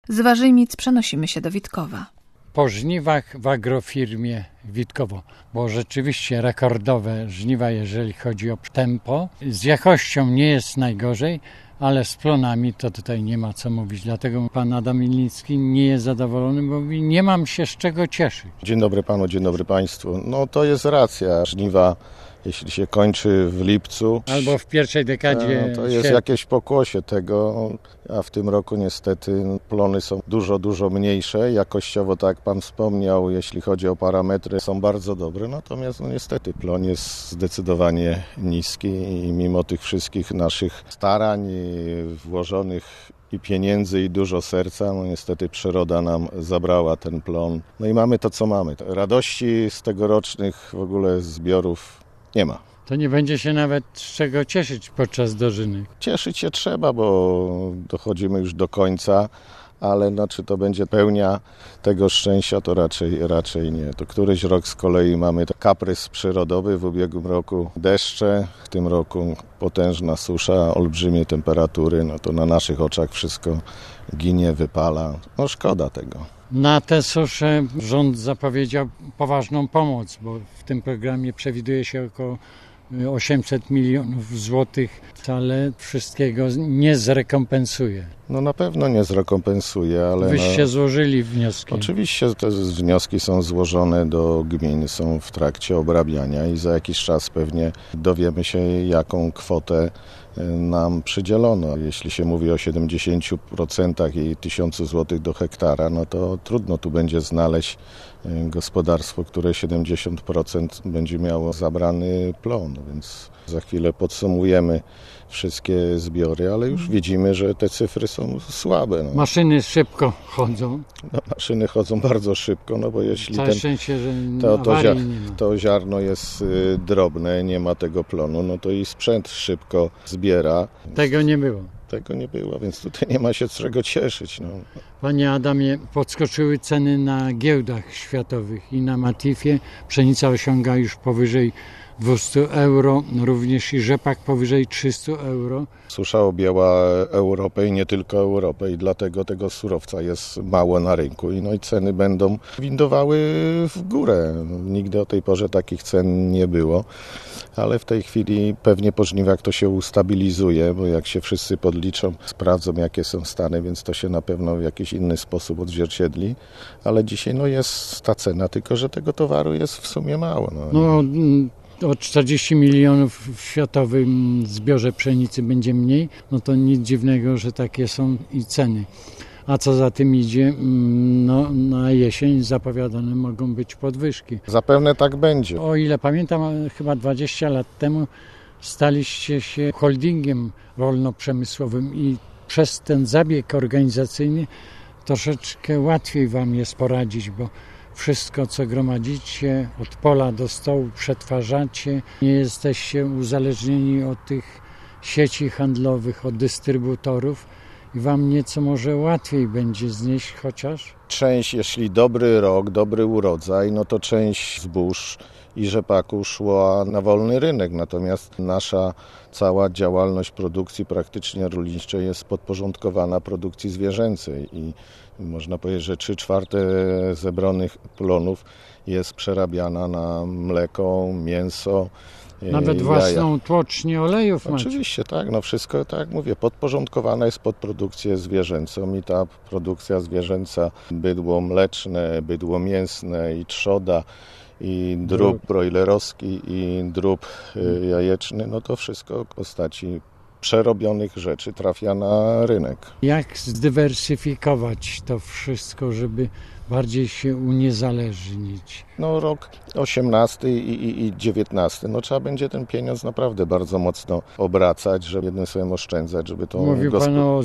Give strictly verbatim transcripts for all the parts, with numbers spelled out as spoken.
Z Warzymic przenosimy się do Witkowa. Po żniwach w agrofirmie Witkowo, bo rzeczywiście rekordowe żniwa, jeżeli chodzi o tempo. Z jakością nie jest najgorzej, ale z plonami to tutaj nie ma co mówić. Dlatego pan Adam Milnicki nie jest zadowolony, bo mówi, nie mam się z czego cieszyć. Dzień dobry panu, dzień dobry państwu. No to jest racja. Żniwa, jeśli się kończy w lipcu, albo w pierwszej dekadzie, no to jest sierpnia. Jakieś pokłosie tego, a w tym roku niestety plony są dużo, dużo mniejsze. Jakościowo, tak jak pan wspomniał, jeśli chodzi o parametry, są bardzo dobre, natomiast no niestety plon jest zdecydowanie niski i mimo tych wszystkich naszych starań włożonych i pieniędzy, i dużo serca, no niestety przyroda nam zabrała ten plon. No i mamy to, co mamy. Radości z tegorocznych w ogóle zbiorów nie ma. To nie będzie się nawet z czego cieszyć podczas dożyny. Cieszyć się trzeba, bo dochodzimy już do końca, ale no, czy to będzie pełnia tego szczęścia, to raczej, raczej nie. To któryś rok z kolei mamy kaprys przyrodowy, w ubiegłym roku deszcze, w tym roku potężna susza, olbrzymie temperatury, no to na naszych oczach wszystko ginie, wypala. No szkoda tego. Na tę suszę rząd zapowiedział poważną pomoc, bo w tym programie przewiduje się około osiemset milionów złotych, ale wszystkiego nie zrekompensuje. No na pewno nie zrekompensuje, ale... Wyście no, złożyli wnioski. Oczywiście te wnioski są złożone do gmin, są w trakcie obrabiania i za jakiś czas pewnie dowiemy się, jaką kwotę nam przydzielono. Jeśli się mówi o siedemdziesięciu procentach i tysiącu złotych do hektara, no to trudno tu będzie znaleźć gospodarstwo, które siedemdziesiąt procent będzie miało zabrany plon, więc za chwilę podsumujemy wszystkie zbiory, ale już widzimy, że te cyfry są słabe. No. Maszyny szybko chodzą. No, maszyny chodzą bardzo szybko, no bo jeśli Całe ten, szczęście, że to, to, awarii zia, nie ma. to ziarno jest y, drobne, nie ma tego plonu, no to i sprzęt szybko zbiera. Tego nie było. Tego nie było, więc tutaj nie ma się z czego cieszyć. No. Panie Adamie, podskoczyły ceny na giełdach światowych i na Matifie. Pszenica osiąga już powyżej dwieście euro, również i rzepak powyżej trzysta euro. Susza objęła Europę i nie tylko Europę i dlatego tego surowca jest mało na rynku i, no i ceny będą windowały w górę. Nigdy o tej porze takich cen nie było, ale w tej chwili pewnie po żniwach to się ustabilizuje, bo jak się wszyscy podliczą, sprawdzą jakie są stany, więc to się na pewno w jakiś inny sposób odzwierciedli, ale dzisiaj no jest ta cena, tylko że tego towaru jest w sumie mało. No. No, o czterdzieści milionów w światowym zbiorze pszenicy będzie mniej, no to nic dziwnego, że takie są i ceny. A co za tym idzie, no, na jesień zapowiadane mogą być podwyżki. Zapewne tak będzie. O ile pamiętam, chyba dwadzieścia lat temu staliście się holdingiem rolno-przemysłowym i przez ten zabieg organizacyjny troszeczkę łatwiej wam jest poradzić, bo wszystko, co gromadzicie, od pola do stołu przetwarzacie. Nie jesteście uzależnieni od tych sieci handlowych, od dystrybutorów i wam nieco może łatwiej będzie znieść chociaż? Część, jeśli dobry rok, dobry urodzaj, no to część zbóż i rzepaku szła na wolny rynek. Natomiast nasza cała działalność produkcji praktycznie rolniczej jest podporządkowana produkcji zwierzęcej i można powiedzieć, że trzy czwarte zebranych plonów jest przerabiana na mleko, mięso. Nawet jaja. własną tłocznię olejów macie. Oczywiście tak, no wszystko, tak jak mówię, podporządkowana jest pod produkcję zwierzęcą i ta produkcja zwierzęca, bydło mleczne, bydło mięsne i trzoda, i drób broilerowski, i drób jajeczny, no to wszystko w postaci przerobionych rzeczy trafia na rynek. Jak zdywersyfikować to wszystko, żeby bardziej się uniezależnić? No rok osiemnasty i, i, i dziewiętnasty, no trzeba będzie ten pieniądz naprawdę bardzo mocno obracać, żeby jednym słowem oszczędzać, żeby to... Mówił gospo... Pan o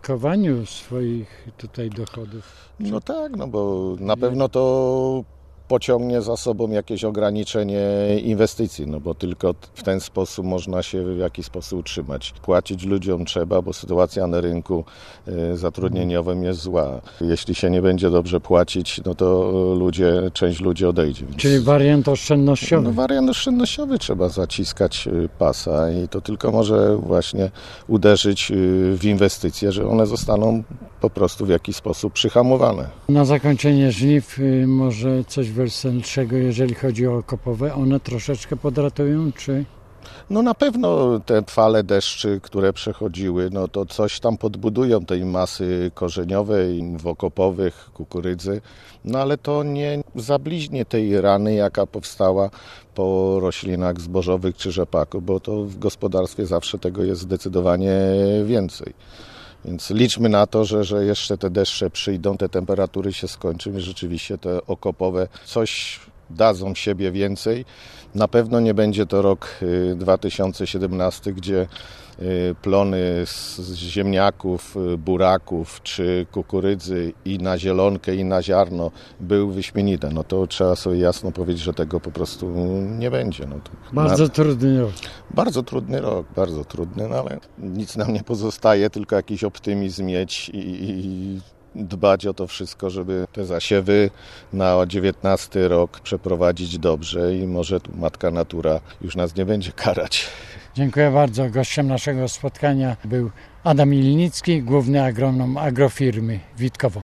zweryfikowaniu swoich tutaj dochodów. No tak, no bo na pewno to pociągnie za sobą jakieś ograniczenie inwestycji, no bo tylko w ten sposób można się w jakiś sposób utrzymać. Płacić ludziom trzeba, bo sytuacja na rynku zatrudnieniowym jest zła. Jeśli się nie będzie dobrze płacić, no to ludzie, część ludzi odejdzie. Więc... Czyli wariant oszczędnościowy. No, wariant oszczędnościowy, trzeba zaciskać pasa i to tylko może właśnie uderzyć w inwestycje, że one zostaną po prostu w jakiś sposób przyhamowane. Na zakończenie żniw może coś weselszego, jeżeli chodzi o okopowe. One troszeczkę podratują, czy... No na pewno te fale deszczy, które przechodziły, no to coś tam podbudują tej masy korzeniowej, w okopowych, kukurydzy, no ale to nie zabliźnie tej rany, jaka powstała po roślinach zbożowych czy rzepaku, bo to w gospodarstwie zawsze tego jest zdecydowanie więcej. Więc liczmy na to, że, że jeszcze te deszcze przyjdą, te temperatury się skończą i rzeczywiście te okopowe coś dadzą siebie więcej. Na pewno nie będzie to rok dwa tysiące siedemnasty, gdzie plony z ziemniaków, buraków czy kukurydzy i na zielonkę i na ziarno były wyśmienite. No to trzeba sobie jasno powiedzieć, że tego po prostu nie będzie. No to bardzo na... trudny rok. Bardzo trudny rok, bardzo trudny, no ale nic nam nie pozostaje, tylko jakiś optymizm mieć i, i dbać o to wszystko, żeby te zasiewy na dziewiętnasty rok przeprowadzić dobrze i może tu Matka Natura już nas nie będzie karać. Dziękuję bardzo. Gościem naszego spotkania był Adam Ilnicki, główny agronom agrofirmy Witkowo.